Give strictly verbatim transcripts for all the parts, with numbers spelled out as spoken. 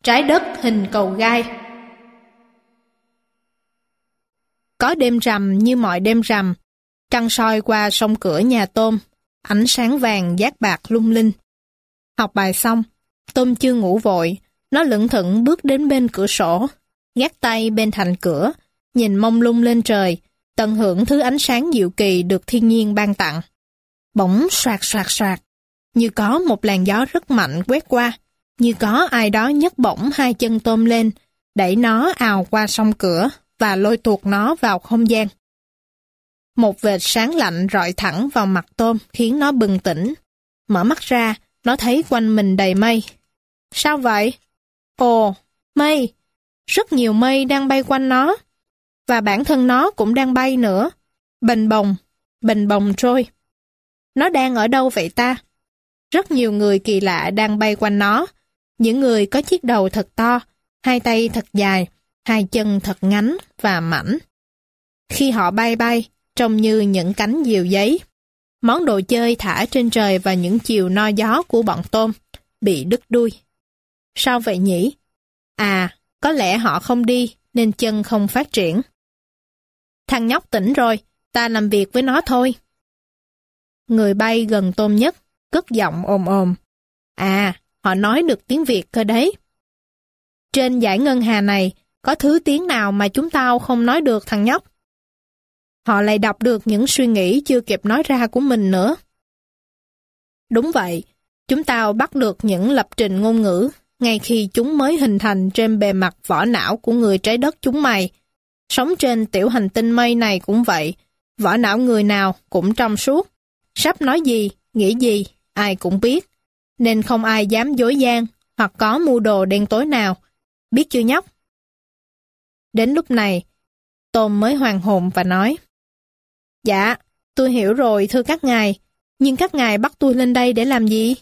Trái đất hình cầu gai. Có đêm rằm như mọi đêm rằm, trăng soi qua song cửa nhà Tôm, ánh sáng vàng dát bạc lung linh. Học bài xong, Tôm chưa ngủ vội, nó lững thững bước đến bên cửa sổ, gác tay bên thành cửa, nhìn mông lung lên trời, tận hưởng thứ ánh sáng diệu kỳ được thiên nhiên ban tặng. Bỗng soạt soạt soạt, như có một làn gió rất mạnh quét qua, như có ai đó nhấc bổng hai chân Tôm lên, đẩy nó ào qua song cửa và lôi tuột nó vào không gian. Một vệt sáng lạnh rọi thẳng vào mặt Tôm khiến nó bừng tỉnh. Mở mắt ra, nó thấy quanh mình đầy mây. Sao vậy? Ồ, mây! Rất nhiều mây đang bay quanh nó. Và bản thân nó cũng đang bay nữa. Bềnh bồng, bềnh bồng trôi. Nó đang ở đâu vậy ta? Rất nhiều người kỳ lạ đang bay quanh nó. Những người có chiếc đầu thật to, hai tay thật dài, hai chân thật ngắn và mảnh. Khi họ bay bay, trông như những cánh diều giấy. Món đồ chơi thả trên trời vào những chiều no gió của bọn Tôm bị đứt đuôi. Sao vậy nhỉ? À, có lẽ họ không đi nên chân không phát triển. Thằng nhóc tỉnh rồi, ta làm việc với nó thôi. Người bay gần Tôm nhất, cất giọng ồm ồm. À, họ nói được tiếng Việt cơ đấy. Trên dải ngân hà này, có thứ tiếng nào mà chúng tao không nói được thằng nhóc? Họ lại đọc được những suy nghĩ chưa kịp nói ra của mình nữa. Đúng vậy, chúng tao bắt được những lập trình ngôn ngữ ngay khi chúng mới hình thành trên bề mặt vỏ não của người trái đất chúng mày. Sống trên tiểu hành tinh mây này cũng vậy, vỏ não người nào cũng trong suốt. Sắp nói gì, nghĩ gì, ai cũng biết. Nên không ai dám dối gian hoặc có mưu đồ đen tối nào. Biết chưa nhóc? Đến lúc này, Tôm mới hoàn hồn và nói: Dạ, tôi hiểu rồi thưa các ngài, nhưng các ngài bắt tôi lên đây để làm gì?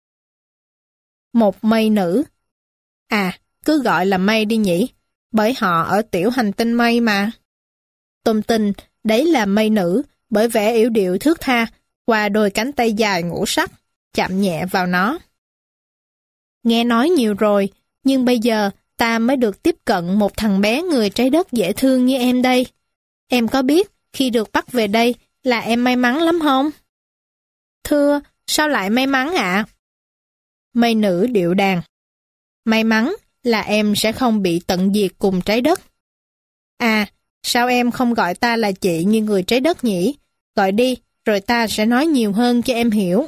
Một mây nữ. À, cứ gọi là mây đi nhỉ, bởi họ ở tiểu hành tinh mây mà. Tôm tin đấy là mây nữ bởi vẻ yểu điệu thướt tha qua đôi cánh tay dài ngũ sắc, chạm nhẹ vào nó. Nghe nói nhiều rồi, nhưng bây giờ ta mới được tiếp cận một thằng bé người trái đất dễ thương như em đây. Em có biết khi được bắt về đây là em may mắn lắm không? Thưa, sao lại may mắn ạ? Mây nữ điệu đàn. May mắn là em sẽ không bị tận diệt cùng trái đất. À, sao em không gọi ta là chị như người trái đất nhỉ? Gọi đi, rồi ta sẽ nói nhiều hơn cho em hiểu.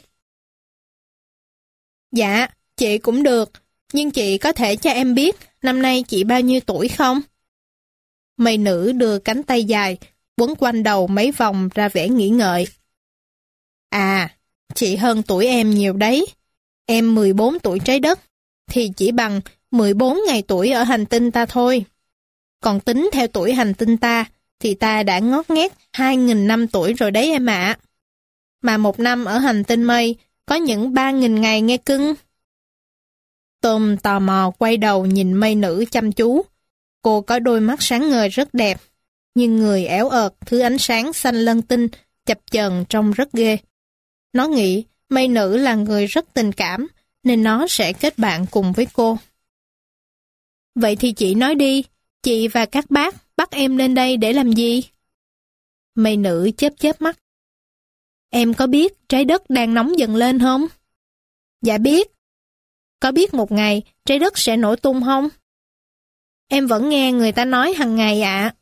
Dạ, chị cũng được, nhưng chị có thể cho em biết năm nay chị bao nhiêu tuổi không? Mây nữ đưa cánh tay dài, quấn quanh đầu mấy vòng ra vẻ nghĩ ngợi. À, chị hơn tuổi em nhiều đấy. Em mười bốn tuổi trái đất, thì chỉ bằng mười bốn ngày tuổi ở hành tinh ta thôi. Còn tính theo tuổi hành tinh ta, thì ta đã ngót nghét hai nghìn năm tuổi rồi đấy em ạ. Mà một năm ở hành tinh mây có những ba nghìn ngày nghe cưng. Tôm tò mò quay đầu nhìn mây nữ chăm chú. Cô có đôi mắt sáng ngời rất đẹp, nhưng người éo ợt thứ ánh sáng xanh lân tinh chập chờn trông rất ghê. Nó nghĩ mây nữ là người rất tình cảm, nên nó sẽ kết bạn cùng với cô. Vậy thì chị nói đi, chị và các bác bắt em lên đây để làm gì? Mây nữ chớp chớp mắt. Em có biết trái đất đang nóng dần lên không? Dạ biết. Có biết một ngày trái đất sẽ nổ tung không? Em vẫn nghe người ta nói hàng ngày ạ.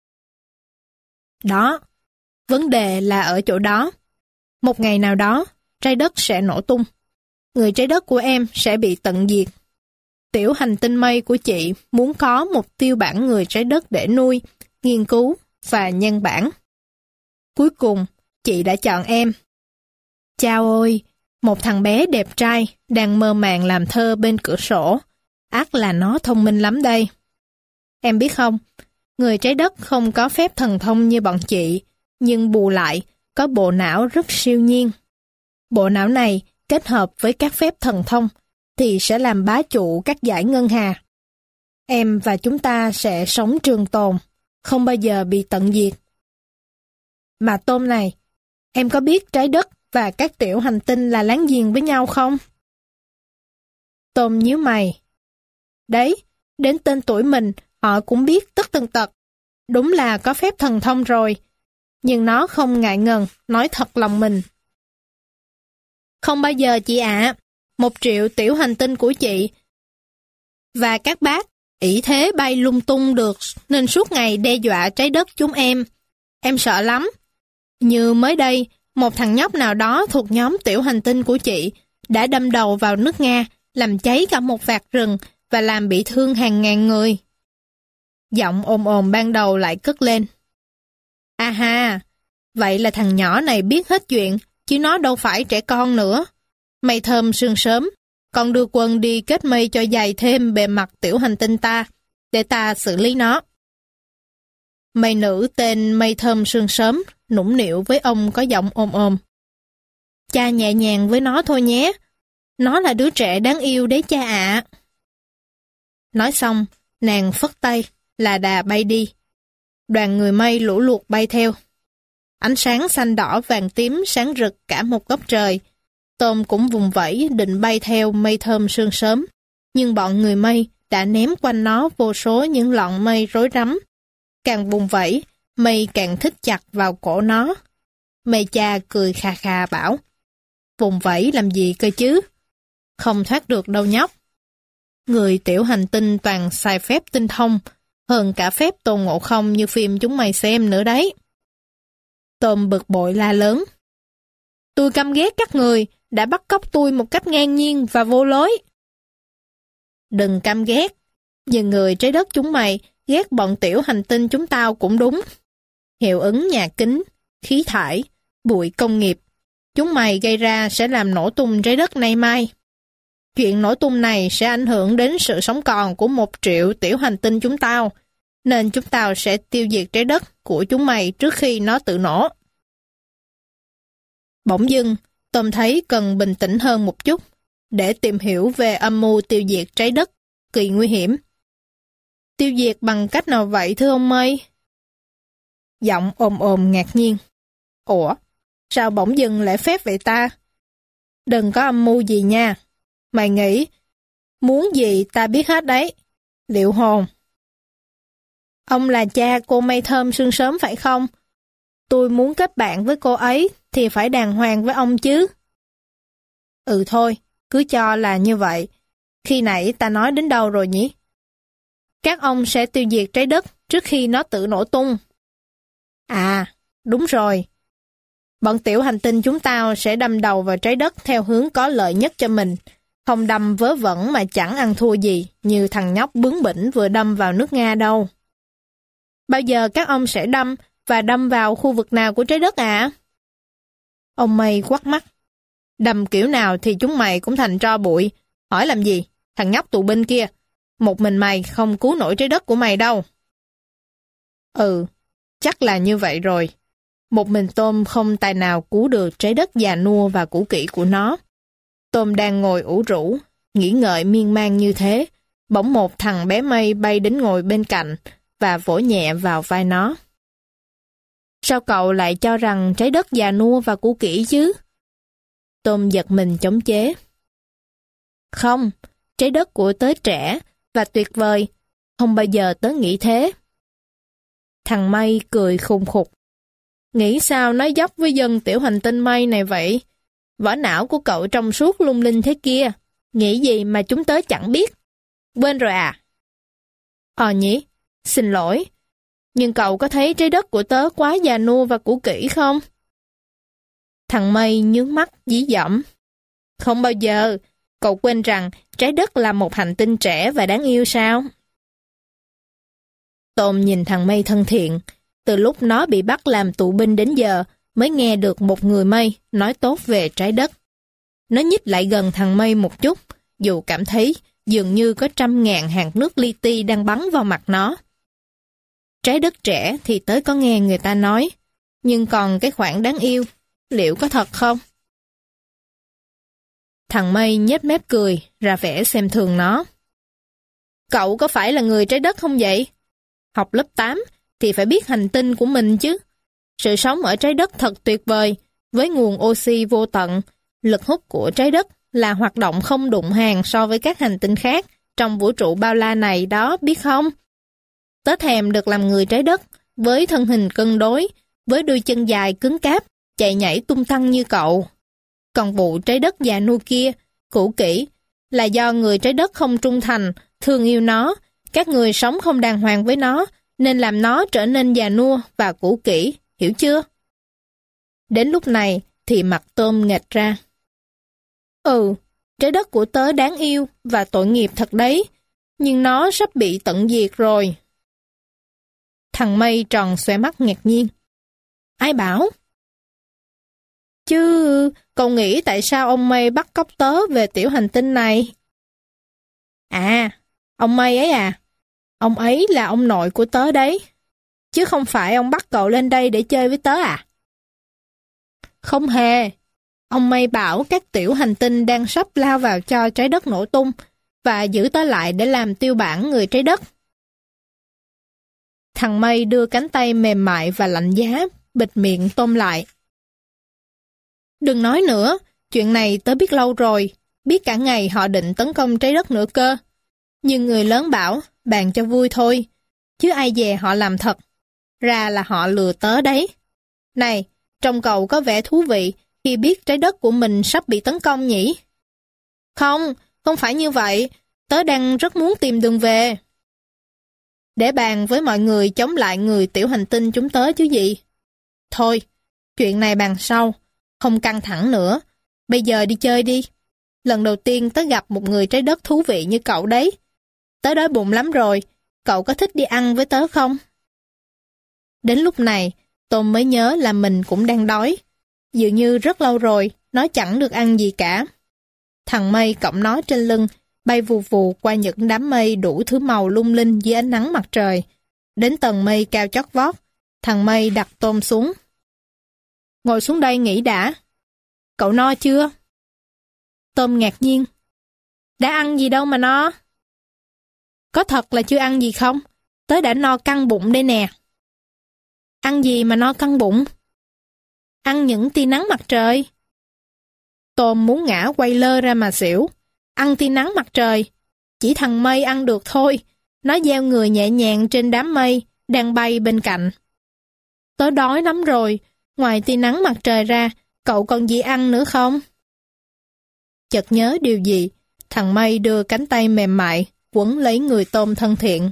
Đó, vấn đề là ở chỗ đó. Một ngày nào đó, trái đất sẽ nổ tung. Người trái đất của em sẽ bị tận diệt. Tiểu hành tinh mây của chị muốn có một tiêu bản người trái đất để nuôi, nghiên cứu và nhân bản. Cuối cùng, chị đã chọn em. Chao ôi, một thằng bé đẹp trai đang mơ màng làm thơ bên cửa sổ. Ắt là nó thông minh lắm đây. Em biết không, người trái đất không có phép thần thông như bọn chị, nhưng bù lại có bộ não rất siêu nhiên. Bộ não này kết hợp với các phép thần thông thì sẽ làm bá chủ các dải ngân hà. Em và chúng ta sẽ sống trường tồn, không bao giờ bị tận diệt. Mà Tôm này, em có biết trái đất và các tiểu hành tinh là láng giềng với nhau không? Tôm nhíu mày. Đấy, đến tên tuổi mình, họ cũng biết tất tần tật. Đúng là có phép thần thông rồi. Nhưng nó không ngại ngần, nói thật lòng mình. Không bao giờ chị ạ, một triệu tiểu hành tinh của chị và các bác ỷ thế bay lung tung được nên suốt ngày đe dọa trái đất chúng em. Em sợ lắm. Như mới đây, một thằng nhóc nào đó thuộc nhóm tiểu hành tinh của chị đã đâm đầu vào nước Nga, làm cháy cả một vạt rừng và làm bị thương hàng ngàn người. Giọng ồm ồm ban đầu lại cất lên. À ha, vậy là thằng nhỏ này biết hết chuyện, chứ nó đâu phải trẻ con nữa. Mây thơm sương sớm, con đưa quân đi kết mây cho dày thêm bề mặt tiểu hành tinh ta, để ta xử lý nó. Mây nữ tên Mây thơm sương sớm nũng nịu với ông có giọng ồm ồm. Cha nhẹ nhàng với nó thôi nhé, nó là đứa trẻ đáng yêu đấy cha ạ. Nói xong, nàng phất tay, là đà bay đi. Đoàn người mây lũ lụt bay theo. Ánh sáng xanh đỏ vàng tím sáng rực cả một góc trời. Tôm cũng vùng vẫy định bay theo Mây thơm sương sớm, nhưng bọn người mây đã ném quanh nó vô số những lọn mây rối rắm. Càng vùng vẫy, mây càng thích chặt vào cổ nó. Mây cha cười khà khà bảo, vùng vẫy làm gì cơ chứ? Không thoát được đâu nhóc. Người tiểu hành tinh toàn xài phép tinh thông, hơn cả phép Tôn Ngộ Không như phim chúng mày xem nữa đấy. Tôm bực bội la lớn. Tôi căm ghét các người đã bắt cóc tôi một cách ngang nhiên và vô lối. Đừng căm ghét, nhưng người trái đất chúng mày ghét bọn tiểu hành tinh chúng tao cũng đúng. Hiệu ứng nhà kính, khí thải, bụi công nghiệp, chúng mày gây ra sẽ làm nổ tung trái đất nay mai. Chuyện nổ tung này sẽ ảnh hưởng đến sự sống còn của một triệu tiểu hành tinh chúng tao, nên chúng tao sẽ tiêu diệt trái đất của chúng mày trước khi nó tự nổ. Bỗng dưng, Tôm thấy cần bình tĩnh hơn một chút, để tìm hiểu về âm mưu tiêu diệt trái đất, kỳ nguy hiểm. Tiêu diệt bằng cách nào vậy thưa ông Mây? Giọng ồm ồm ngạc nhiên. Ủa, sao bỗng dưng lại phép vậy ta? Đừng có âm mưu gì nha. Mày nghĩ, muốn gì ta biết hết đấy. Liệu hồn. Ông là cha cô Mây thơm sương sớm phải không? Tôi muốn kết bạn với cô ấy thì phải đàng hoàng với ông chứ. Ừ thôi, cứ cho là như vậy. Khi nãy ta nói đến đâu rồi nhỉ? Các ông sẽ tiêu diệt trái đất trước khi nó tự nổ tung. À, đúng rồi. Bọn tiểu hành tinh chúng tao sẽ đâm đầu vào trái đất theo hướng có lợi nhất cho mình, không đâm vớ vẩn mà chẳng ăn thua gì như thằng nhóc bướng bỉnh vừa đâm vào nước Nga đâu. Bao giờ các ông sẽ đâm và đâm vào khu vực nào của trái đất ạ? À? Ông Mây quắt mắt. Đâm kiểu nào thì chúng mày cũng thành tro bụi. Hỏi làm gì, thằng nhóc tù binh kia. Một mình mày không cứu nổi trái đất của mày đâu. Ừ, chắc là như vậy rồi. Một mình Tôm không tài nào cứu được trái đất già nua và cũ kỹ của nó. Tôm đang ngồi ủ rũ, nghĩ ngợi miên man như thế. Bỗng một thằng bé mây bay đến ngồi bên cạnh và vỗ nhẹ vào vai nó. Sao cậu lại cho rằng trái đất già nua và cũ kỹ chứ? Tôm giật mình chống chế. Không, trái đất của tớ trẻ và tuyệt vời. Không bao giờ tớ nghĩ thế. Thằng Mây cười khùng khục. Nghĩ sao nói dốc với dân tiểu hành tinh Mây này vậy? Vỏ não của cậu trong suốt lung linh thế kia. Nghĩ gì mà chúng tớ chẳng biết. Quên rồi à? Ờ nhỉ, xin lỗi. Nhưng cậu có thấy trái đất của tớ quá già nua và cũ kỹ không? Thằng Mây nhướng mắt dí dỏm. Không bao giờ, cậu quên rằng trái đất là một hành tinh trẻ và đáng yêu sao? Tôm nhìn thằng Mây thân thiện, từ lúc nó bị bắt làm tù binh đến giờ mới nghe được một người Mây nói tốt về trái đất. Nó nhích lại gần thằng Mây một chút, dù cảm thấy dường như có trăm ngàn hạt nước li ti đang bắn vào mặt nó. Trái đất trẻ thì tới có nghe người ta nói, nhưng còn cái khoản đáng yêu, liệu có thật không? Thằng Mây nhếch mép cười, ra vẻ xem thường nó. Cậu có phải là người trái đất không vậy? Học lớp tám thì phải biết hành tinh của mình chứ. Sự sống ở trái đất thật tuyệt vời, với nguồn oxy vô tận. Lực hút của trái đất là hoạt động không đụng hàng so với các hành tinh khác, trong vũ trụ bao la này đó, biết không? Tớ thèm được làm người trái đất, với thân hình cân đối, với đôi chân dài cứng cáp, chạy nhảy tung tăng như cậu. Còn vụ trái đất già nua kia, cũ kỹ, là do người trái đất không trung thành, thương yêu nó, các người sống không đàng hoàng với nó, nên làm nó trở nên già nua và cũ kỹ, hiểu chưa? Đến lúc này thì mặt Tôm nghệch ra. Ừ, trái đất của tớ đáng yêu và tội nghiệp thật đấy, nhưng nó sắp bị tận diệt rồi. Thằng Mây tròn xoe mắt ngạc nhiên. Ai bảo? Chứ, cậu nghĩ tại sao ông Mây bắt cóc tớ về tiểu hành tinh này? À, ông Mây ấy à? Ông ấy là ông nội của tớ đấy. Chứ không phải ông bắt cậu lên đây để chơi với tớ à? Không hề. Ông Mây bảo các tiểu hành tinh đang sắp lao vào cho trái đất nổ tung và giữ tớ lại để làm tiêu bản người trái đất. Thằng Mây đưa cánh tay mềm mại và lạnh giá, bịt miệng Tôm lại. Đừng nói nữa, chuyện này tớ biết lâu rồi, biết cả ngày họ định tấn công trái đất nữa cơ. Nhưng người lớn bảo, bàn cho vui thôi, chứ ai dè họ làm thật. Ra là họ lừa tớ đấy. Này, trông cậu có vẻ thú vị khi biết trái đất của mình sắp bị tấn công nhỉ? Không, không phải như vậy, tớ đang rất muốn tìm đường về. Để bàn với mọi người chống lại người tiểu hành tinh chúng tớ chứ gì. Thôi, chuyện này bàn sau, không căng thẳng nữa. Bây giờ đi chơi đi. Lần đầu tiên tớ gặp một người trái đất thú vị như cậu đấy. Tớ đói bụng lắm rồi, cậu có thích đi ăn với tớ không? Đến lúc này, Tôm mới nhớ là mình cũng đang đói. Dường như rất lâu rồi, nó chẳng được ăn gì cả. Thằng Mây cõng nó trên lưng, bay vù vù qua những đám mây đủ thứ màu lung linh dưới ánh nắng mặt trời. Đến tầng mây cao chót vót, thằng Mây đặt Tôm xuống. Ngồi xuống đây nghỉ đã. Cậu no chưa? Tôm ngạc nhiên. Đã ăn gì đâu mà no. Có thật là chưa ăn gì không? Tớ đã no căng bụng đây nè. Ăn gì mà no căng bụng? Ăn những tia nắng mặt trời. Tôm muốn ngã quay lơ ra mà xỉu. Ăn tia nắng mặt trời. Chỉ thằng Mây ăn được thôi. Nó gieo người nhẹ nhàng trên đám mây đang bay bên cạnh. Tớ đói lắm rồi. Ngoài tia nắng mặt trời ra, cậu còn gì ăn nữa không? Chợt nhớ điều gì, thằng Mây đưa cánh tay mềm mại quấn lấy người Tôm thân thiện.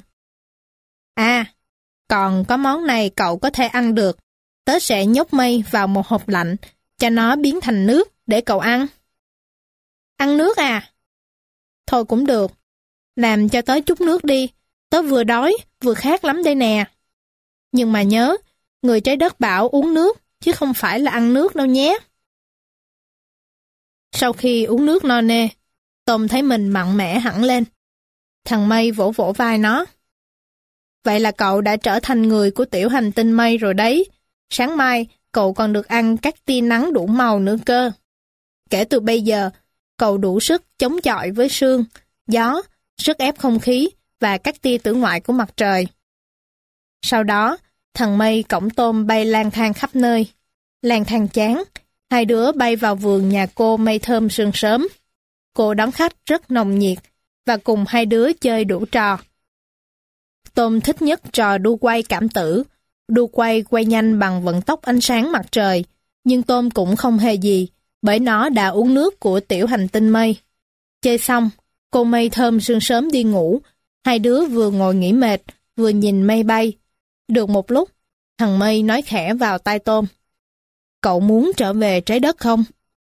À, còn có món này cậu có thể ăn được. Tớ sẽ nhốt Mây vào một hộp lạnh, cho nó biến thành nước để cậu ăn. Ăn nước à? Thôi cũng được. Làm cho tớ chút nước đi. Tớ vừa đói, vừa khát lắm đây nè. Nhưng mà nhớ, người trái đất bảo uống nước, chứ không phải là ăn nước đâu nhé. Sau khi uống nước no nê, Tôm thấy mình mạnh mẽ hẳn lên. Thằng Mây vỗ vỗ vai nó. Vậy là cậu đã trở thành người của tiểu hành tinh Mây rồi đấy. Sáng mai, cậu còn được ăn các tia nắng đủ màu nữa cơ. Kể từ bây giờ, cậu đủ sức chống chọi với sương, gió, sức ép không khí và các tia tử ngoại của mặt trời. Sau đó, thằng Mây cõng Tôm bay lang thang khắp nơi. Lang thang chán, hai đứa bay vào vườn nhà cô Mây Thơm sương sớm. Cô đón khách rất nồng nhiệt và cùng hai đứa chơi đủ trò. Tôm thích nhất trò đu quay cảm tử. Đu quay quay nhanh bằng vận tốc ánh sáng mặt trời, nhưng Tôm cũng không hề gì, bởi nó đã uống nước của tiểu hành tinh Mây. Chơi xong, cô Mây Thơm sương sớm đi ngủ. Hai đứa vừa ngồi nghỉ mệt, vừa nhìn mây bay. Được một lúc, thằng Mây nói khẽ vào tai Tôm. Cậu muốn trở về trái đất không?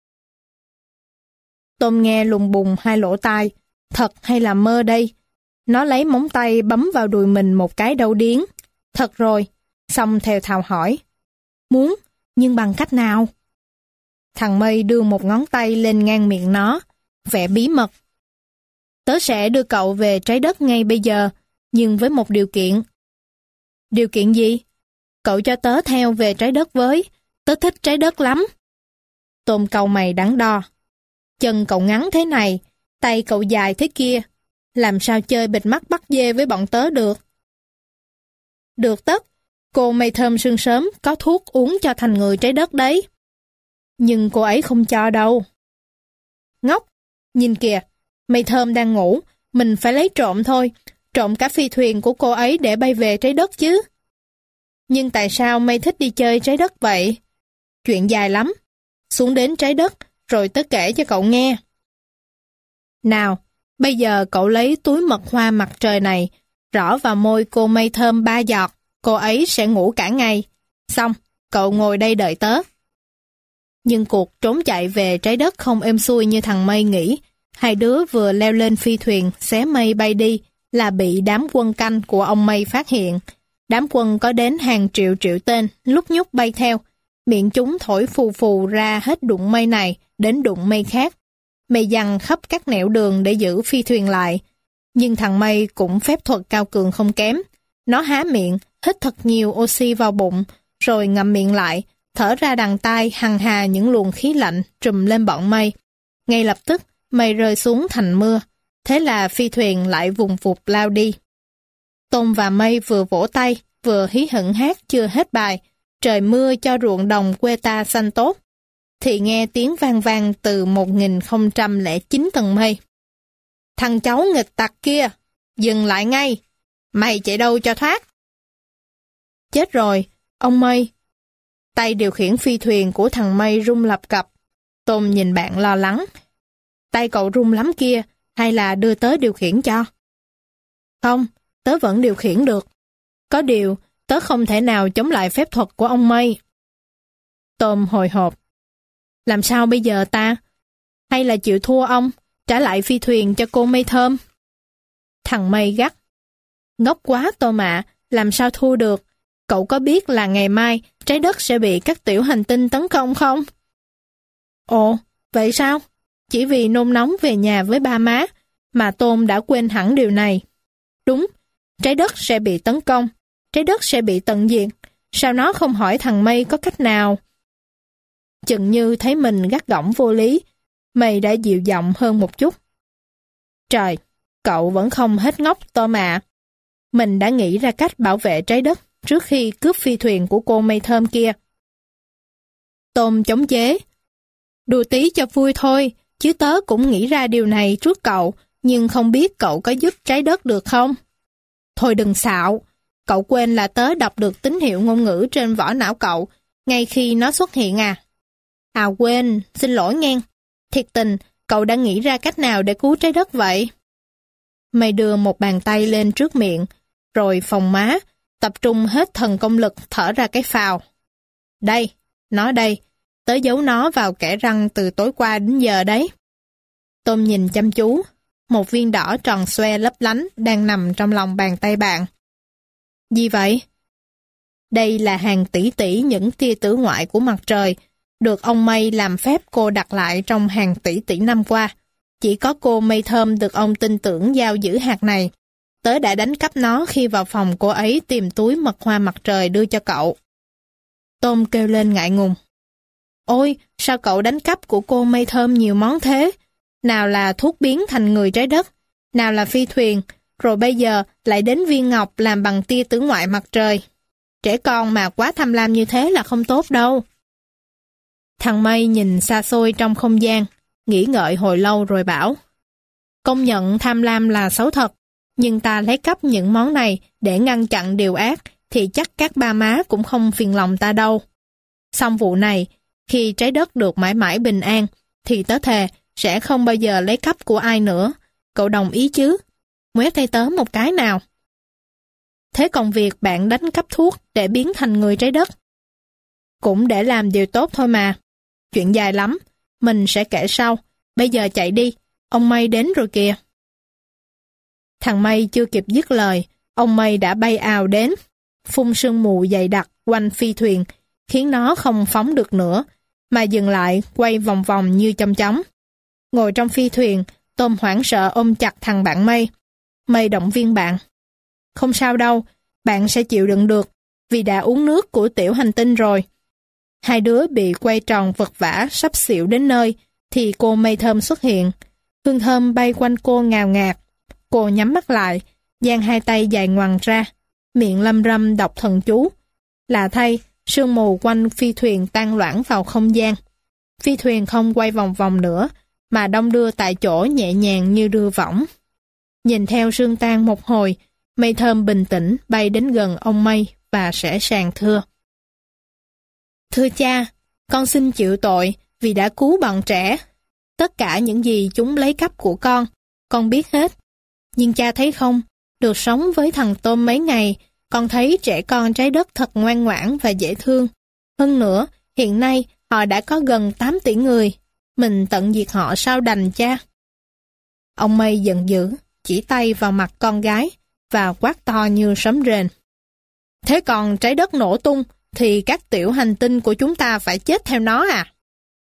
Tôm nghe lùng bùng hai lỗ tai. Thật hay là mơ đây? Nó lấy móng tay bấm vào đùi mình một cái đau điếng. Thật rồi. Xong thều thào hỏi. Muốn, nhưng bằng cách nào? Thằng Mây đưa một ngón tay lên ngang miệng nó, vẻ bí mật. Tớ sẽ đưa cậu về trái đất ngay bây giờ, nhưng với một điều kiện. Điều kiện gì? Cậu cho tớ theo về trái đất với, tớ thích trái đất lắm. Tôm cau mày đắn đo. Chân cậu ngắn thế này, tay cậu dài thế kia, làm sao chơi bịt mắt bắt dê với bọn tớ được? Được tất, cô Mây Thơm sương sớm có thuốc uống cho thành người trái đất đấy. Nhưng cô ấy không cho đâu. Ngốc, nhìn kìa, Mây Thơm đang ngủ, Mình phải lấy trộm thôi, trộm cả phi thuyền của cô ấy để bay về trái đất chứ. Nhưng tại sao Mây thích đi chơi trái đất vậy? Chuyện dài lắm. Xuống đến trái đất, rồi tớ kể cho cậu nghe. Nào, bây giờ cậu lấy túi mật hoa mặt trời này, rõ vào môi cô Mây thơm ba giọt, cô ấy sẽ ngủ cả ngày. Xong, cậu ngồi đây đợi tớ. Nhưng cuộc trốn chạy về trái đất không êm xuôi như thằng Mây nghĩ. Hai đứa vừa leo lên phi thuyền xé mây bay đi là bị đám quân canh của ông Mây phát hiện. Đám quân có đến hàng triệu triệu tên, lúc nhúc bay theo. Miệng chúng thổi phù phù ra hết đụng mây này đến đụng mây khác. Mây giăng khắp các nẻo đường để giữ phi thuyền lại. Nhưng thằng Mây cũng phép thuật cao cường không kém. Nó há miệng, hít thật nhiều oxy vào bụng, rồi ngậm miệng lại, thở ra đằng tai hằng hà những luồng khí lạnh trùm lên bọn Mây. Ngay lập tức, mây rơi xuống thành mưa. Thế là phi thuyền lại vùng vụt lao đi. Tôm và Mây vừa vỗ tay, vừa hí hửng hát chưa hết bài. Trời mưa cho ruộng đồng quê ta xanh tốt. Thì nghe tiếng vang vang từ một nghìn không trăm lẻ chín tầng mây. Thằng cháu nghịch tặc kia, dừng lại ngay. Mày chạy đâu cho thoát? Chết rồi, ông Mây. Tay điều khiển phi thuyền của thằng Mây rung lập cập. Tôm nhìn bạn lo lắng. Tay cậu rung lắm kia, hay là đưa tớ điều khiển cho? Không, tớ vẫn điều khiển được. Có điều, tớ không thể nào chống lại phép thuật của ông Mây. Tôm hồi hộp. Làm sao bây giờ ta? Hay là chịu thua ông, trả lại phi thuyền cho cô Mây thơm? Thằng Mây gắt. Ngốc quá Tôm ạ, làm sao thua được? Cậu có biết là ngày mai trái đất sẽ bị các tiểu hành tinh tấn công không? Ồ, vậy sao? Chỉ vì nôn nóng về nhà với ba má mà Tôm đã quên hẳn điều này. Đúng, trái đất sẽ bị tấn công, trái đất sẽ bị tận diệt. Sao nó không hỏi thằng Mây có cách nào? Chừng như thấy mình gắt gỏng vô lý, Mây đã dịu giọng hơn một chút. Trời, cậu vẫn không hết ngốc Tôm ạ. Mình đã nghĩ ra cách bảo vệ trái đất trước khi cướp phi thuyền của cô Mây thơm kia. Tôm chống chế. Đùa tí cho vui thôi, chứ tớ cũng nghĩ ra điều này trước cậu, nhưng không biết cậu có giúp trái đất được không? Thôi đừng xạo, cậu quên là tớ đọc được tín hiệu ngôn ngữ trên vỏ não cậu, ngay khi nó xuất hiện à? À quên, xin lỗi nghe. Thiệt tình, cậu đã nghĩ ra cách nào để cứu trái đất vậy? Mày đưa một bàn tay lên trước miệng, rồi phồng má, tập trung hết thần công lực thở ra cái phào. Đây, nó đây, tớ giấu nó vào kẽ răng từ tối qua đến giờ đấy. Tôm nhìn chăm chú, một viên đỏ tròn xoe lấp lánh đang nằm trong lòng bàn tay bạn. Gì vậy? Đây là hàng tỷ tỷ những tia tử ngoại của mặt trời, được ông Mây làm phép cô đặt lại trong hàng tỷ tỷ năm qua. Chỉ có cô Mây thơm được ông tin tưởng giao giữ hạt này. Tớ đã đánh cắp nó khi vào phòng cô ấy tìm túi mật hoa mặt trời đưa cho cậu. Tôm kêu lên ngại ngùng. Ôi, sao cậu đánh cắp của cô Mây thơm nhiều món thế? Nào là thuốc biến thành người trái đất, nào là phi thuyền, rồi bây giờ lại đến viên ngọc làm bằng tia tử ngoại mặt trời. Trẻ con mà quá tham lam như thế là không tốt đâu. Thằng Mây nhìn xa xôi trong không gian, nghĩ ngợi hồi lâu rồi bảo. Công nhận tham lam là xấu thật, nhưng ta lấy cắp những món này để ngăn chặn điều ác thì chắc các ba má cũng không phiền lòng ta đâu. Xong vụ này, khi trái đất được mãi mãi bình an, thì tớ thề sẽ không bao giờ lấy cắp của ai nữa. Cậu đồng ý chứ? Ngoéo tay tớ một cái nào. Thế còn việc bạn đánh cắp thuốc để biến thành người trái đất? Cũng để làm điều tốt thôi mà. Chuyện dài lắm, mình sẽ kể sau. Bây giờ chạy đi, ông Mây đến rồi kìa. Thằng Mây chưa kịp dứt lời, ông Mây đã bay ào đến, phun sương mù dày đặc quanh phi thuyền, khiến nó không phóng được nữa, mà dừng lại quay vòng vòng như chong chóng. Ngồi trong phi thuyền, Tôm hoảng sợ ôm chặt thằng bạn Mây. Mây động viên bạn. Không sao đâu, bạn sẽ chịu đựng được, vì đã uống nước của tiểu hành tinh rồi. Hai đứa bị quay tròn vật vã sắp xỉu đến nơi, thì cô Mây thơm xuất hiện. Hương thơm bay quanh cô ngào ngạt. Cô nhắm mắt lại, dang hai tay dài ngoằng ra, miệng lâm râm đọc thần chú. Lạ thay, sương mù quanh phi thuyền tan loãng vào không gian. Phi thuyền không quay vòng vòng nữa, mà đong đưa tại chỗ nhẹ nhàng như đưa võng. Nhìn theo sương tan một hồi, Mây Thơm bình tĩnh bay đến gần ông Mây và sẻ sàng thưa. Thưa cha, con xin chịu tội vì đã cứu bọn trẻ. Tất cả những gì chúng lấy cắp của con, con biết hết. Nhưng cha thấy không, được sống với thằng Tôm mấy ngày, con thấy trẻ con trái đất thật ngoan ngoãn và dễ thương. Hơn nữa, hiện nay họ đã có gần tám tỷ người. Mình tận diệt họ sao đành cha? Ông Mây giận dữ, chỉ tay vào mặt con gái và quát to như sấm rền. Thế còn trái đất nổ tung thì các tiểu hành tinh của chúng ta phải chết theo nó à?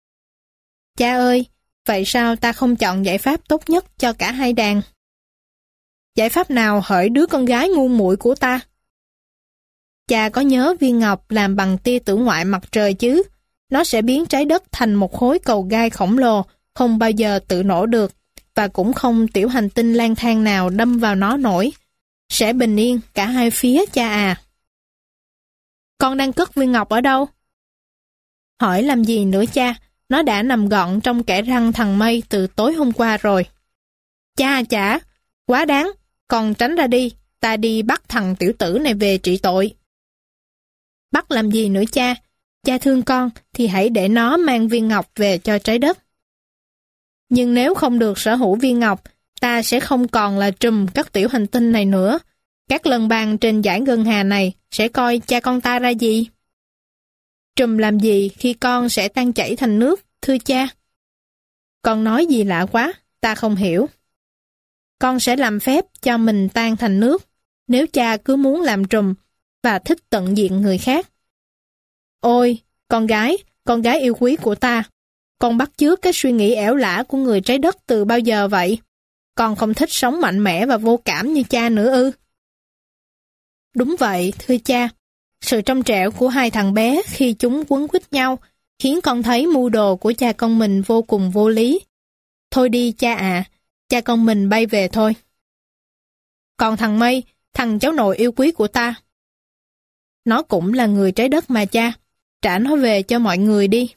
Cha ơi, vậy sao ta không chọn giải pháp tốt nhất cho cả hai đàn? Giải pháp nào hỡi đứa con gái ngu muội của ta? Cha có nhớ viên ngọc làm bằng tia tử ngoại mặt trời chứ? Nó sẽ biến trái đất thành một khối cầu gai khổng lồ, không bao giờ tự nổ được, và cũng không tiểu hành tinh lang thang nào đâm vào nó nổi. Sẽ bình yên cả hai phía cha à. Con đang cất viên ngọc ở đâu? Hỏi làm gì nữa cha, nó đã nằm gọn trong kẽ răng thằng Mây từ tối hôm qua rồi. Cha chả, quá đáng, con tránh ra đi, ta đi bắt thằng tiểu tử này về trị tội. Bắt làm gì nữa cha? Cha thương con thì hãy để nó mang viên ngọc về cho trái đất. Nhưng nếu không được sở hữu viên ngọc, ta sẽ không còn là trùm các tiểu hành tinh này nữa. Các lần bàn trên dải ngân hà này sẽ coi cha con ta ra gì? Trùm làm gì khi con sẽ tan chảy thành nước, thưa cha? Con nói gì lạ quá, ta không hiểu. Con sẽ làm phép cho mình tan thành nước, nếu cha cứ muốn làm trùm và thích tận diện người khác. Ôi, con gái, con gái yêu quý của ta, con bắt chước cái suy nghĩ ẻo lả của người trái đất từ bao giờ vậy? Con không thích sống mạnh mẽ và vô cảm như cha nữa ư? Đúng vậy, thưa cha. Sự trong trẻo của hai thằng bé khi chúng quấn quýt nhau khiến con thấy mưu đồ của cha con mình vô cùng vô lý. Thôi đi cha ạ, à, cha con mình bay về thôi. Còn thằng Mây, thằng cháu nội yêu quý của ta. Nó cũng là người trái đất mà cha, trả nó về cho mọi người đi.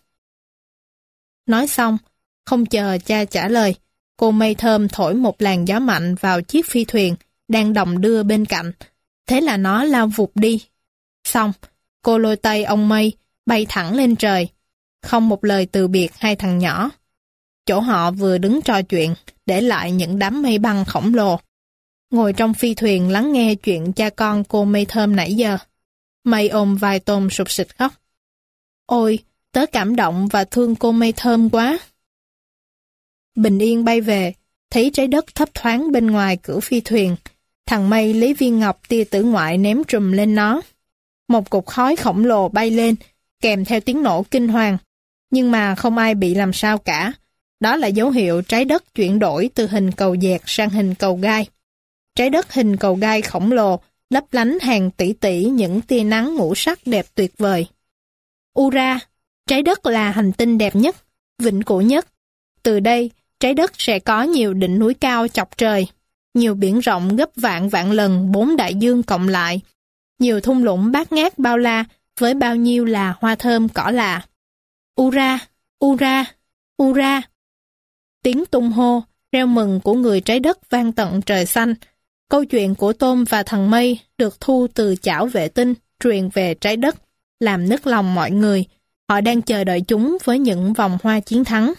Nói xong, không chờ cha trả lời, cô Mây Thơm thổi một làn gió mạnh vào chiếc phi thuyền đang đong đưa bên cạnh. Thế là nó lao vụt đi. Xong, cô lôi tay ông Mây bay thẳng lên trời, không một lời từ biệt hai thằng nhỏ. Chỗ họ vừa đứng trò chuyện, để lại những đám mây băng khổng lồ. Ngồi trong phi thuyền lắng nghe chuyện cha con cô Mây Thơm nãy giờ. Mây ôm vai Tôm sụp sịt khóc. Ôi, tớ cảm động và thương cô Mây Thơm quá. Bình yên bay về, thấy trái đất thấp thoáng bên ngoài cửa phi thuyền. Thằng Mây lấy viên ngọc tia tử ngoại ném trùm lên nó. Một cục khói khổng lồ bay lên, kèm theo tiếng nổ kinh hoàng. Nhưng mà không ai bị làm sao cả. Đó là dấu hiệu trái đất chuyển đổi từ hình cầu dẹt sang hình cầu gai. Trái đất hình cầu gai khổng lồ, lấp lánh hàng tỷ tỷ những tia nắng ngũ sắc đẹp tuyệt vời. Ura, trái đất là hành tinh đẹp nhất, vĩnh cửu nhất. Từ đây, trái đất sẽ có nhiều đỉnh núi cao chọc trời, nhiều biển rộng gấp vạn vạn lần bốn đại dương cộng lại, nhiều thung lũng bát ngát bao la với bao nhiêu là hoa thơm cỏ lạ. Ura, Ura, Ura. Tiếng tung hô, reo mừng của người trái đất vang tận trời xanh. Câu chuyện của Tôm và thằng Mây được thu từ chảo vệ tinh truyền về trái đất, làm nức lòng mọi người. Họ đang chờ đợi chúng với những vòng hoa chiến thắng.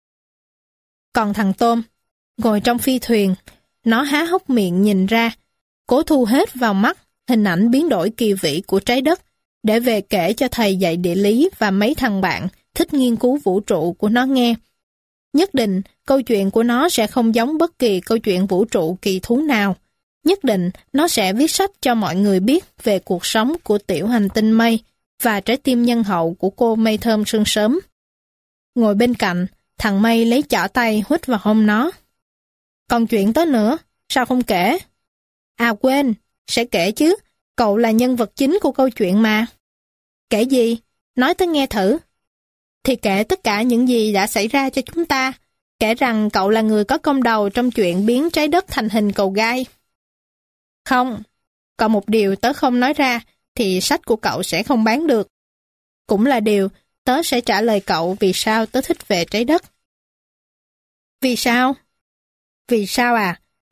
Còn thằng Tôm, ngồi trong phi thuyền, nó há hốc miệng nhìn ra, cố thu hết vào mắt hình ảnh biến đổi kỳ vĩ của trái đất, để về kể cho thầy dạy địa lý và mấy thằng bạn thích nghiên cứu vũ trụ của nó nghe. Nhất định, câu chuyện của nó sẽ không giống bất kỳ câu chuyện vũ trụ kỳ thú nào. Nhất định, nó sẽ viết sách cho mọi người biết về cuộc sống của tiểu hành tinh Mây và trái tim nhân hậu của cô Mây Thơm sương sớm. Ngồi bên cạnh, thằng Mây lấy chỏ tay huýt vào hông nó. Còn chuyện tới nữa, sao không kể? À quên, sẽ kể chứ, cậu là nhân vật chính của câu chuyện mà. Kể gì? Nói tới nghe thử. Thì kể tất cả những gì đã xảy ra cho chúng ta, kể rằng cậu là người có công đầu trong chuyện biến trái đất thành hình cầu gai. Không, còn một điều tớ không nói ra thì sách của cậu sẽ không bán được. Cũng là điều tớ sẽ trả lời cậu vì sao tớ thích về trái đất. Vì sao? Vì sao à?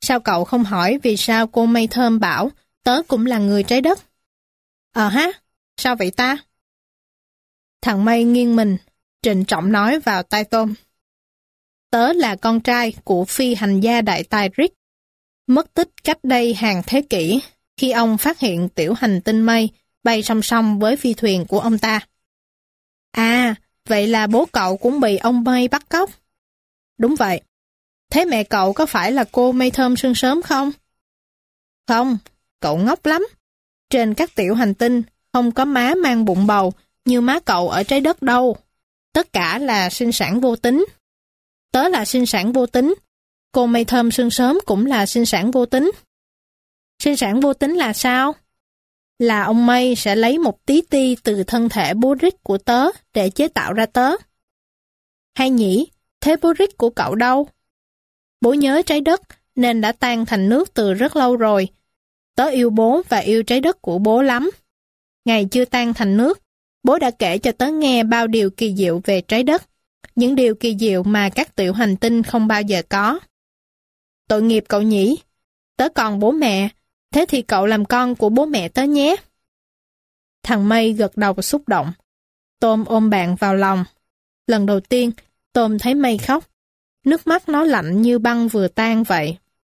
Sao cậu không hỏi vì sao cô Mây Thơm bảo tớ cũng là người trái đất? Ờ ha, sao vậy ta? Thằng Mây nghiêng mình, trịnh trọng nói vào tai Tôm. Tớ là con trai của phi hành gia đại tài Rick, mất tích cách đây hàng thế kỷ khi ông phát hiện tiểu hành tinh Mây bay song song với phi thuyền của ông ta. À, vậy là bố cậu cũng bị ông Mây bắt cóc. Đúng vậy. Thế mẹ cậu có phải là cô Mây Thơm Sương Sớm không? Không, cậu ngốc lắm. Trên các tiểu hành tinh không có má mang bụng bầu như má cậu ở trái đất đâu. Tất cả là sinh sản vô tính. Tớ là sinh sản vô tính. Cô Mây Thơm Sương Sớm cũng là sinh sản vô tính. Sinh sản vô tính là sao? Là ông Mây sẽ lấy một tí ti từ thân thể bố Rick của tớ để chế tạo ra tớ. Hay nhỉ, thế bố Rick của cậu đâu? Bố nhớ trái đất nên đã tan thành nước từ rất lâu rồi. Tớ yêu bố và yêu trái đất của bố lắm. Ngày chưa tan thành nước, bố đã kể cho tớ nghe bao điều kỳ diệu về trái đất, những điều kỳ diệu mà các tiểu hành tinh không bao giờ có. Tội nghiệp cậu nhỉ, tớ còn bố mẹ, thế thì cậu làm con của bố mẹ tớ nhé. Thằng Mây gật đầu xúc động. Tôm ôm bạn vào lòng. Lần đầu tiên, Tôm thấy Mây khóc. Nước mắt nó lạnh như băng vừa tan vậy.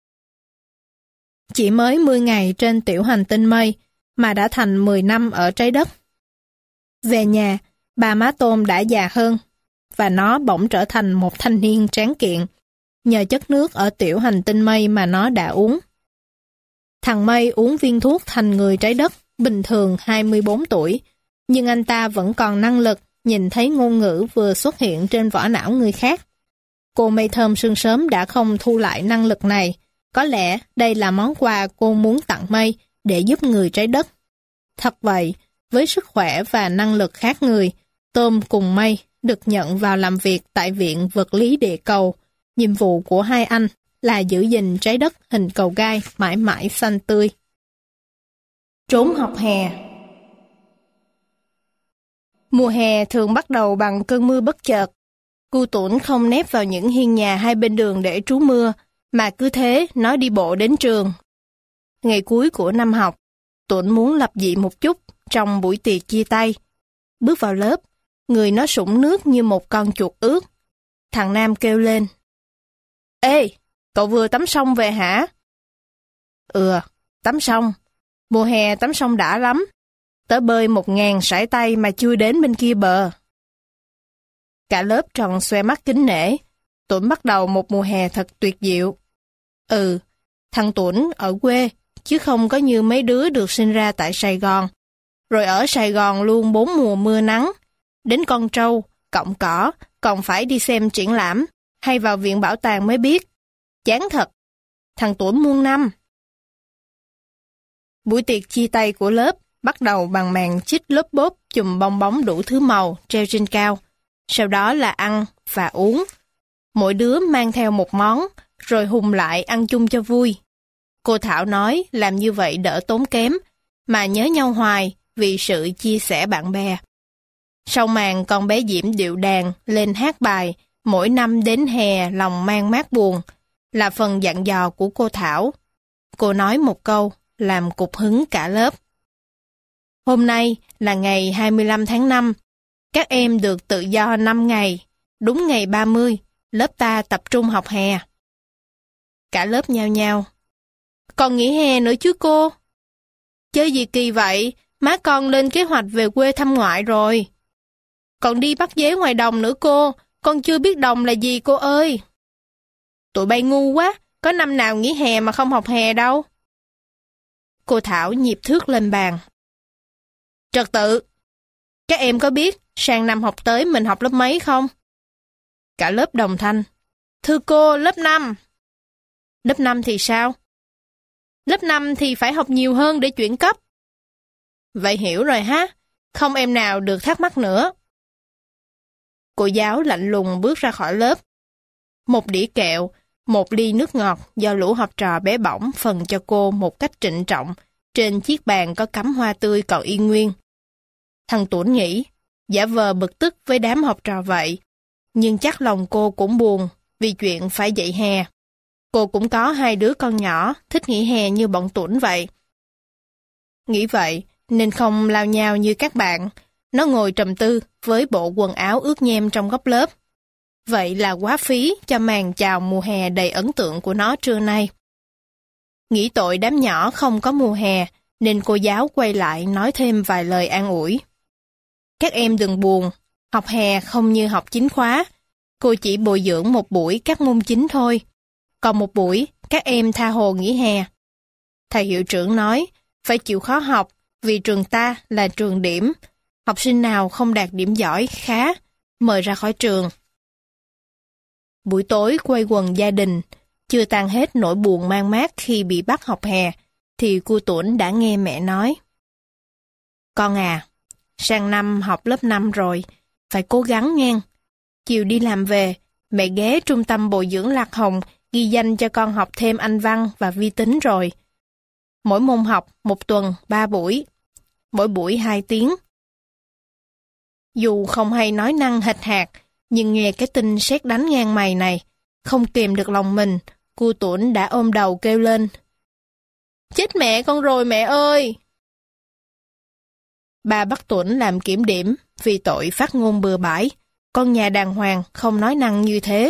Chỉ mới mười ngày trên tiểu hành tinh Mây mà đã thành mười năm ở trái đất. Về nhà, bà má Tôm đã già hơn và nó bỗng trở thành một thanh niên tráng kiện nhờ chất nước ở tiểu hành tinh Mây mà nó đã uống. Thằng Mây uống viên thuốc thành người trái đất bình thường hai mươi bốn tuổi, nhưng anh ta vẫn còn năng lực nhìn thấy ngôn ngữ vừa xuất hiện trên vỏ não người khác. Cô Mây Thơm Sương Sớm đã không thu lại năng lực này. Có lẽ đây là món quà cô muốn tặng Mây để giúp người trái đất. Thật vậy, với sức khỏe và năng lực khác người, Tôm cùng Mây được nhận vào làm việc tại Viện Vật lý Địa cầu. Nhiệm vụ của hai anh là giữ gìn trái đất hình cầu gai mãi mãi xanh tươi. Trốn học hè. Mùa hè thường bắt đầu bằng cơn mưa bất chợt. Cu Tuấn không nép vào những hiên nhà hai bên đường để trú mưa, mà cứ thế nó đi bộ đến trường. Ngày cuối của năm học, Tuấn muốn lập dị một chút trong buổi tiệc chia tay. Bước vào lớp, người nó sũng nước như một con chuột ướt. Thằng Nam kêu lên. Ê, cậu vừa tắm xong về hả? Ừ, tắm xong. Mùa hè tắm xong đã lắm. Tớ bơi một ngàn sải tay mà chưa đến bên kia bờ. Cả lớp tròn xoe mắt kính nể. Tuấn bắt đầu một mùa hè thật tuyệt diệu. Ừ, thằng Tuấn ở quê, chứ không có như mấy đứa được sinh ra tại Sài Gòn. Rồi ở Sài Gòn luôn bốn mùa mưa nắng. Đến Con Trâu, Cọng Cỏ, còn phải đi xem triển lãm, hay vào viện bảo tàng mới biết. Chán thật. Thằng Tuấn muôn năm. Buổi tiệc chia tay của lớp bắt đầu bằng màn chích lốp bốp chùm bong bóng đủ thứ màu treo trên cao. Sau đó là ăn và uống. Mỗi đứa mang theo một món, rồi hùm lại ăn chung cho vui. Cô Thảo nói làm như vậy đỡ tốn kém, mà nhớ nhau hoài vì sự chia sẻ bạn bè. Sau màn con bé Diễm điệu đàn lên hát bài Mỗi năm đến hè lòng mang mát buồn, là phần dặn dò của cô Thảo. Cô nói một câu, làm cục hứng cả lớp. Hôm nay là ngày hai mươi lăm tháng năm. Các em được tự do năm ngày. Đúng ngày ba mươi, lớp ta tập trung học hè. Cả lớp nhao nhao. Còn nghỉ hè nữa chứ cô? Chơi gì kỳ vậy? Má con lên kế hoạch về quê thăm ngoại rồi. Còn đi bắt dế ngoài đồng nữa cô. Con chưa biết đồng là gì cô ơi. Tụi bay ngu quá. Có năm nào nghỉ hè mà không học hè đâu. Cô Thảo nhịp thước lên bàn. Trật tự. Các em có biết sang năm học tới mình học lớp mấy không? Cả lớp đồng thanh. Thưa cô, lớp năm. Lớp năm thì sao? Lớp năm thì phải học nhiều hơn để chuyển cấp. Vậy hiểu rồi ha. Không em nào được thắc mắc nữa. Cô giáo lạnh lùng bước ra khỏi lớp. Một đĩa kẹo, một ly nước ngọt do lũ học trò bé bỏng phần cho cô một cách trịnh trọng. Trên chiếc bàn có cắm hoa tươi còn y nguyên. Thằng Tuấn nghĩ, giả vờ bực tức với đám học trò vậy. Nhưng chắc lòng cô cũng buồn vì chuyện phải dạy hè. Cô cũng có hai đứa con nhỏ, thích nghỉ hè như bọn Tuấn vậy. Nghĩ vậy, nên không lao nhao như các bạn. Nó ngồi trầm tư với bộ quần áo ướt nhem trong góc lớp. Vậy là quá phí cho màn chào mùa hè đầy ấn tượng của nó trưa nay. Nghĩ tội đám nhỏ không có mùa hè, nên cô giáo quay lại nói thêm vài lời an ủi. Các em đừng buồn, học hè không như học chính khóa. Cô chỉ bồi dưỡng một buổi các môn chính thôi. Còn một buổi, các em tha hồ nghỉ hè. Thầy hiệu trưởng nói, phải chịu khó học, vì trường ta là trường điểm. Học sinh nào không đạt điểm giỏi, khá, mời ra khỏi trường. Buổi tối quây quần gia đình, chưa tan hết nỗi buồn mang mát khi bị bắt học hè, thì cô Tuấn đã nghe mẹ nói. Con à, sang năm học lớp năm rồi, phải cố gắng nghe. Chiều đi làm về, mẹ ghé trung tâm bồi dưỡng Lạc Hồng ghi danh cho con học thêm Anh văn và vi tính rồi. Mỗi môn học một tuần ba buổi, mỗi buổi hai tiếng. Dù không hay nói năng hệt hạt, nhưng nghe cái tin sét đánh ngang mày này, không kìm được lòng mình, cô Tuấn đã ôm đầu kêu lên. Chết mẹ con rồi mẹ ơi! Bà bắt Tuấn làm kiểm điểm vì tội phát ngôn bừa bãi. Con nhà đàng hoàng không nói năng như thế.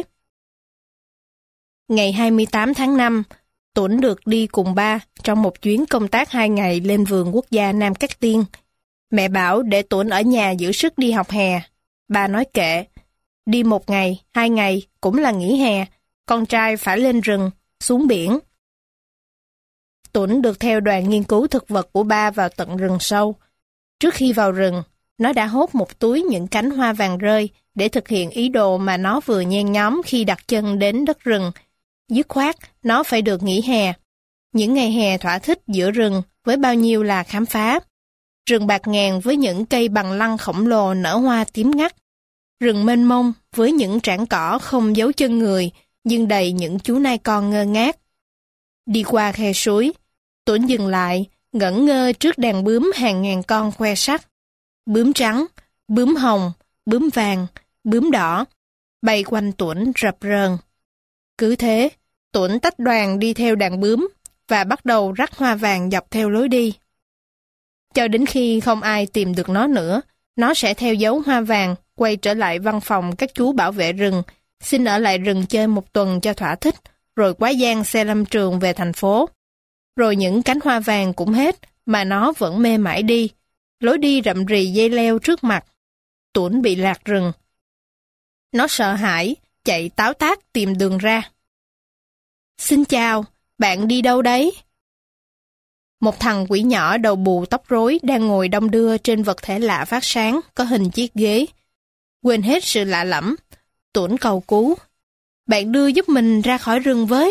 Ngày hai mươi tám tháng năm, Tuấn được đi cùng ba trong một chuyến công tác hai ngày lên vườn quốc gia Nam Cát Tiên. Mẹ bảo để Tuấn ở nhà giữ sức đi học hè. Ba nói kệ, đi một ngày, hai ngày cũng là nghỉ hè, con trai phải lên rừng, xuống biển. Tuấn được theo đoàn nghiên cứu thực vật của ba vào tận rừng sâu. Trước khi vào rừng, nó đã hốt một túi những cánh hoa vàng rơi để thực hiện ý đồ mà nó vừa nhen nhóm khi đặt chân đến đất rừng. Dứt khoát, nó phải được nghỉ hè. Những ngày hè thỏa thích giữa rừng với bao nhiêu là khám phá. Rừng bạt ngàn với những cây bằng lăng khổng lồ nở hoa tím ngắt. Rừng mênh mông với những trảng cỏ không dấu chân người, nhưng đầy những chú nai con ngơ ngác. Đi qua khe suối, Tuấn dừng lại, ngẩn ngơ trước đàn bướm hàng ngàn con khoe sắc. Bướm trắng, bướm hồng, bướm vàng, bướm đỏ, bay quanh Tuấn rập rờn. Cứ thế, Tuấn tách đoàn đi theo đàn bướm và bắt đầu rắc hoa vàng dọc theo lối đi. Cho đến khi không ai tìm được nó nữa, nó sẽ theo dấu hoa vàng quay trở lại văn phòng các chú bảo vệ rừng, xin ở lại rừng chơi một tuần cho thỏa thích, rồi quá giang xe lâm trường về thành phố. Rồi những cánh hoa vàng cũng hết, mà nó vẫn mê mải đi. Lối đi rậm rì dây leo trước mặt. Tuấn bị lạc rừng. Nó sợ hãi, chạy táo tát tìm đường ra. Xin chào, bạn đi đâu đấy? Một thằng quỷ nhỏ đầu bù tóc rối đang ngồi đong đưa trên vật thể lạ phát sáng có hình chiếc ghế. Quên hết sự lạ lẫm, Tuấn cầu cứu. Bạn đưa giúp mình ra khỏi rừng với.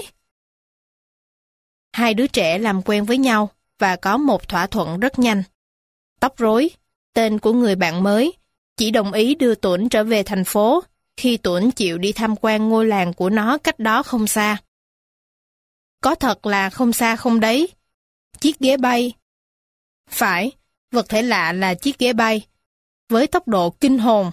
Hai đứa trẻ làm quen với nhau và có một thỏa thuận rất nhanh. Tóc rối, tên của người bạn mới, chỉ đồng ý đưa Tuấn trở về thành phố khi Tuấn chịu đi tham quan ngôi làng của nó cách đó không xa. Có thật là không xa không đấy. Chiếc ghế bay. Phải, vật thể lạ là chiếc ghế bay, với tốc độ kinh hồn.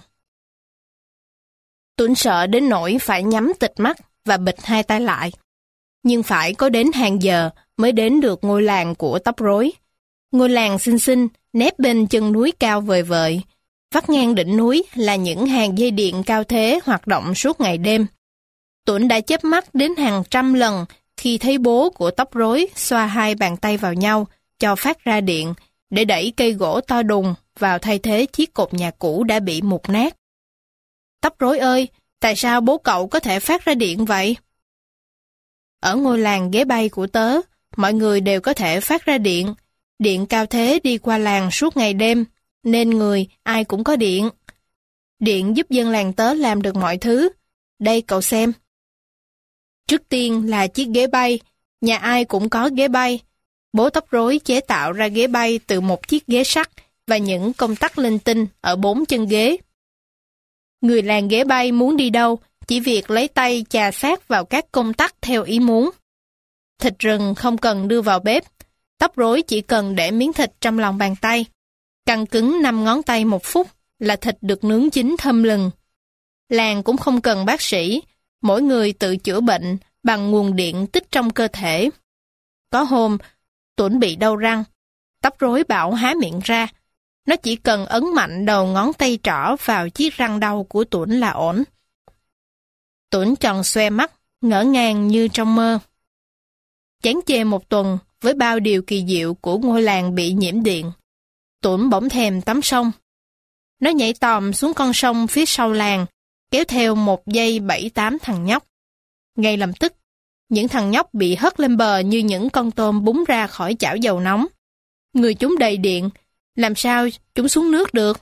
Tuấn sợ đến nỗi phải nhắm tịt mắt và bịt hai tay lại. Nhưng phải có đến hàng giờ mới đến được ngôi làng của tóc rối. Ngôi làng xinh xinh, nép bên chân núi cao vời vợi. Vắt ngang đỉnh núi là những hàng dây điện cao thế hoạt động suốt ngày đêm. Tuấn đã chớp mắt đến hàng trăm lần khi thấy bố của tóc rối xoa hai bàn tay vào nhau cho phát ra điện để đẩy cây gỗ to đùng vào thay thế chiếc cột nhà cũ đã bị mục nát. Tóc rối ơi, tại sao bố cậu có thể phát ra điện vậy? Ở ngôi làng ghế bay của tớ, mọi người đều có thể phát ra điện. Điện cao thế đi qua làng suốt ngày đêm, nên người ai cũng có điện. Điện giúp dân làng tớ làm được mọi thứ. Đây cậu xem. Trước tiên là chiếc ghế bay, nhà ai cũng có ghế bay. Bố tóc rối chế tạo ra ghế bay từ một chiếc ghế sắt và những công tắc linh tinh ở bốn chân ghế. Người làng ghế bay muốn đi đâu, chỉ việc lấy tay chà sát vào các công tắc theo ý muốn. Thịt rừng không cần đưa vào bếp, tóc rối chỉ cần để miếng thịt trong lòng bàn tay. Căng cứng năm ngón tay một phút là thịt được nướng chín thơm lừng. Làng cũng không cần bác sĩ, mỗi người tự chữa bệnh bằng nguồn điện tích trong cơ thể. Có hôm, Tuấn bị đau răng, tóc rối bảo há miệng ra. Nó chỉ cần ấn mạnh đầu ngón tay trỏ vào chiếc răng đau của Tuấn là ổn. Tuấn tròn xoe mắt, ngỡ ngàng như trong mơ. Chán chê một tuần với bao điều kỳ diệu của ngôi làng bị nhiễm điện, Tuấn bỗng thèm tắm sông. Nó nhảy tòm xuống con sông phía sau làng, kéo theo một dây bảy tám thằng nhóc. Ngay lập tức, những thằng nhóc bị hất lên bờ như những con tôm búng ra khỏi chảo dầu nóng. Người chúng đầy điện, làm sao chúng xuống nước được?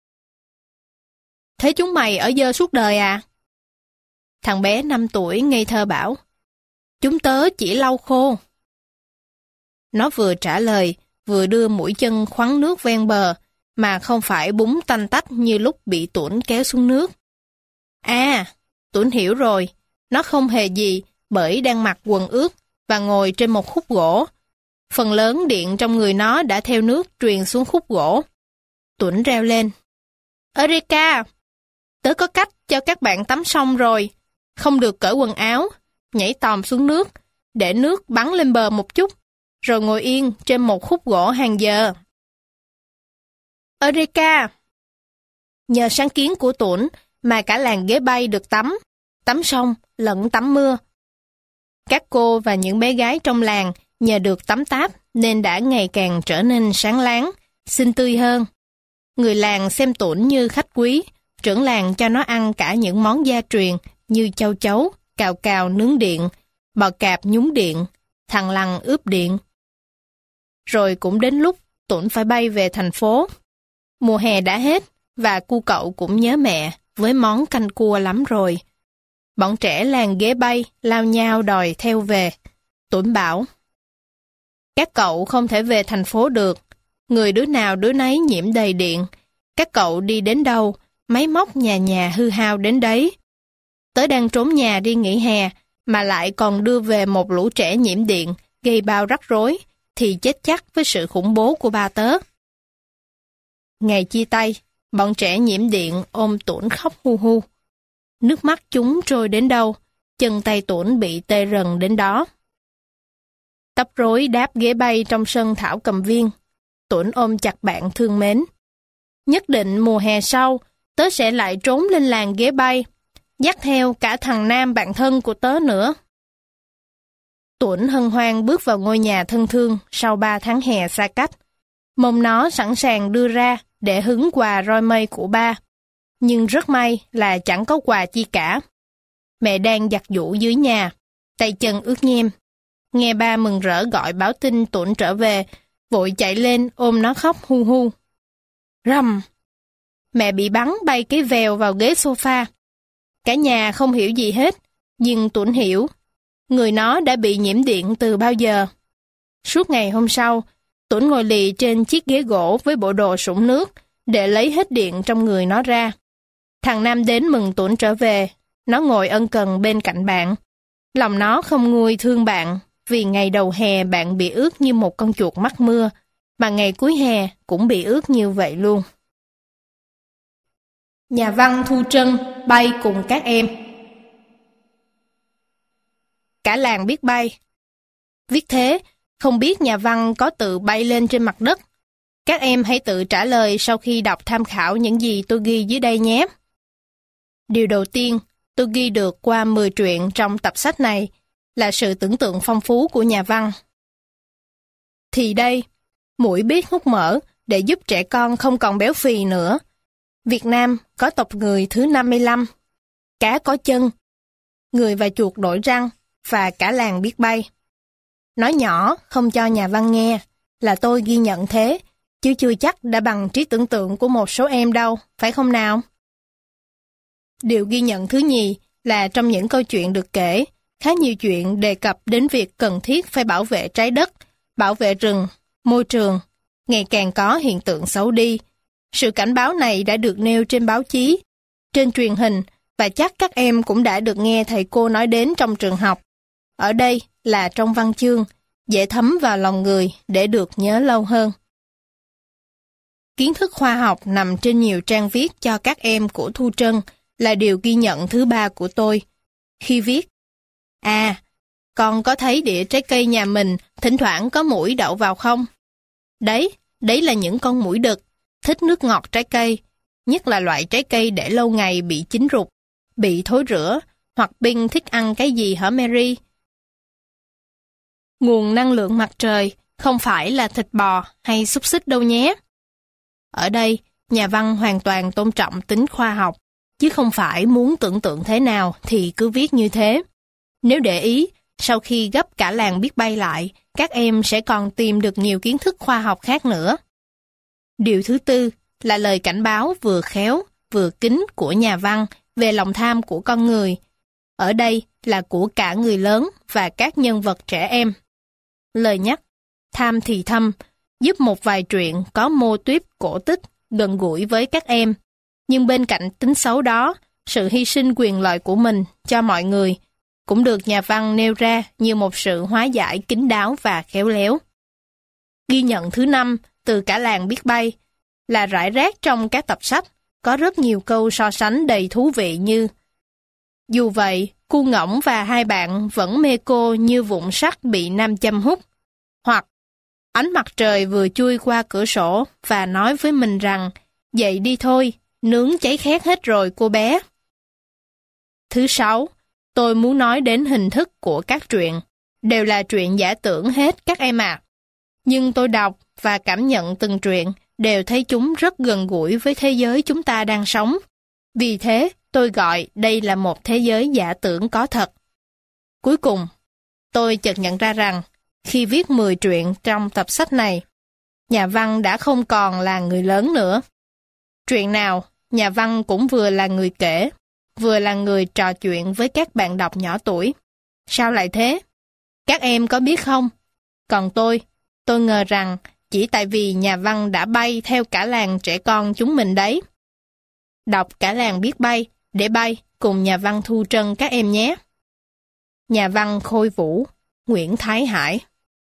Thế chúng mày ở dơ suốt đời à? Thằng bé năm tuổi ngây thơ bảo, chúng tớ chỉ lau khô. Nó vừa trả lời, vừa đưa mũi chân khoắn nước ven bờ, mà không phải búng tanh tách như lúc bị Tuấn kéo xuống nước. À, Tuấn hiểu rồi, nó không hề gì bởi đang mặc quần ướt và ngồi trên một khúc gỗ. Phần lớn điện trong người nó đã theo nước truyền xuống khúc gỗ. Tuấn reo lên, Eureka! Tớ có cách cho các bạn tắm xong rồi. Không được cởi quần áo, nhảy tòm xuống nước, để nước bắn lên bờ một chút, rồi ngồi yên trên một khúc gỗ hàng giờ. Eureka! Nhờ sáng kiến của Tuấn mà cả làng ghế bay được tắm, tắm sông lẫn tắm mưa. Các cô và những bé gái trong làng nhờ được tắm táp nên đã ngày càng trở nên sáng láng, xinh tươi hơn. Người làng xem Tuấn như khách quý, trưởng làng cho nó ăn cả những món gia truyền như châu chấu, cào cào nướng điện, bò cạp nhúng điện, thằn lằn ướp điện. Rồi cũng đến lúc Tuấn phải bay về thành phố. Mùa hè đã hết và cu cậu cũng nhớ mẹ với món canh cua lắm rồi. Bọn trẻ làng ghế bay lao nhau đòi theo về. Tuấn bảo, các cậu không thể về thành phố được. Người đứa nào đứa nấy nhiễm đầy điện. Các cậu đi đến đâu, máy móc nhà nhà hư hao đến đấy. Tớ đang trốn nhà đi nghỉ hè, mà lại còn đưa về một lũ trẻ nhiễm điện, gây bao rắc rối, thì chết chắc với sự khủng bố của ba tớ. Ngày chia tay, bọn trẻ nhiễm điện ôm Tuấn khóc hu hu. Nước mắt chúng trôi đến đâu, chân tay Tuấn bị tê rần đến đó. Tóc rối đáp ghế bay trong sân thảo cầm viên. Tuấn ôm chặt bạn thương mến. Nhất định mùa hè sau, tớ sẽ lại trốn lên làng ghế bay, dắt theo cả thằng Nam bạn thân của tớ nữa. Tuấn hân hoan bước vào ngôi nhà thân thương sau ba tháng hè xa cách. Mông nó sẵn sàng đưa ra để hứng quà roi mây của ba. Nhưng rất may là chẳng có quà chi cả. Mẹ đang giặt giũ dưới nhà, tay chân ướt nhem. Nghe ba mừng rỡ gọi báo tin Tuấn trở về, vội chạy lên ôm nó khóc hu hu. Rầm! Mẹ bị bắn bay cái vèo vào ghế sofa. Cả nhà không hiểu gì hết, nhưng Tuấn hiểu. Người nó đã bị nhiễm điện từ bao giờ. Suốt ngày hôm sau, Tuấn ngồi lì trên chiếc ghế gỗ với bộ đồ sũng nước để lấy hết điện trong người nó ra. Thằng Nam đến mừng Tuấn trở về, nó ngồi ân cần bên cạnh bạn. Lòng nó không nguôi thương bạn, vì ngày đầu hè bạn bị ướt như một con chuột mắc mưa, mà ngày cuối hè cũng bị ướt như vậy luôn. Nhà văn Thu Trân bay cùng các em. Cả làng biết bay. Viết thế, không biết nhà văn có tự bay lên trên mặt đất. Các em hãy tự trả lời sau khi đọc tham khảo những gì tôi ghi dưới đây nhé. Điều đầu tiên, tôi ghi được qua mười truyện trong tập sách này là sự tưởng tượng phong phú của nhà văn. Thì đây, muỗi biết hút mỡ để giúp trẻ con không còn béo phì nữa. Việt Nam có tộc người thứ năm mươi lăm, cá có chân, người và chuột đổi răng, và cả làng biết bay. Nói nhỏ không cho nhà văn nghe là tôi ghi nhận thế, chứ chưa chắc đã bằng trí tưởng tượng của một số em đâu, phải không nào? Điều ghi nhận thứ nhì là trong những câu chuyện được kể, khá nhiều chuyện đề cập đến việc cần thiết phải bảo vệ trái đất, bảo vệ rừng, môi trường, ngày càng có hiện tượng xấu đi. Sự cảnh báo này đã được nêu trên báo chí, trên truyền hình, và chắc các em cũng đã được nghe thầy cô nói đến trong trường học. Ở đây là trong văn chương, dễ thấm vào lòng người để được nhớ lâu hơn. Kiến thức khoa học nằm trên nhiều trang viết cho các em của Thu Trân là điều ghi nhận thứ ba của tôi. Khi viết, à, con có thấy đĩa trái cây nhà mình thỉnh thoảng có muỗi đậu vào không? Đấy, đấy là những con muỗi đực, thích nước ngọt trái cây, nhất là loại trái cây để lâu ngày bị chín rụt, bị thối rữa, hoặc Pin thích ăn cái gì hả Mary? Nguồn năng lượng mặt trời không phải là thịt bò hay xúc xích đâu nhé. Ở đây, nhà văn hoàn toàn tôn trọng tính khoa học, chứ không phải muốn tưởng tượng thế nào thì cứ viết như thế. Nếu để ý, sau khi gấp cả làng biết bay lại, các em sẽ còn tìm được nhiều kiến thức khoa học khác nữa. Điều thứ tư là lời cảnh báo vừa khéo, vừa kín của nhà văn về lòng tham của con người. Ở đây là của cả người lớn và các nhân vật trẻ em. Lời nhắc, tham thì thâm, giúp một vài truyện có mô típ cổ tích gần gũi với các em. Nhưng bên cạnh tính xấu đó, sự hy sinh quyền lợi của mình cho mọi người cũng được nhà văn nêu ra như một sự hóa giải kín đáo và khéo léo. Ghi nhận thứ năm từ cả làng biết bay là rải rác trong các tập sách, có rất nhiều câu so sánh đầy thú vị như: dù vậy, cu ngỗng và hai bạn vẫn mê cô như vụn sắt bị nam châm hút. Hoặc, ánh mặt trời vừa chui qua cửa sổ và nói với mình rằng, dậy đi thôi, nướng cháy khét hết rồi cô bé. Thứ sáu, tôi muốn nói đến hình thức của các truyện. Đều là truyện giả tưởng hết các em ạ. À. Nhưng tôi đọc và cảm nhận từng truyện đều thấy chúng rất gần gũi với thế giới chúng ta đang sống. Vì thế, tôi gọi đây là một thế giới giả tưởng có thật. Cuối cùng, tôi chợt nhận ra rằng, khi viết mười truyện trong tập sách này, nhà văn đã không còn là người lớn nữa. Truyện nào, nhà văn cũng vừa là người kể, vừa là người trò chuyện với các bạn đọc nhỏ tuổi. Sao lại thế? Các em có biết không? Còn tôi, tôi ngờ rằng chỉ tại vì nhà văn đã bay theo cả làng trẻ con chúng mình đấy. Đọc cả làng biết bay, để bay cùng nhà văn Thu Trân các em nhé. Nhà văn Khôi Vũ, Nguyễn Thái Hải.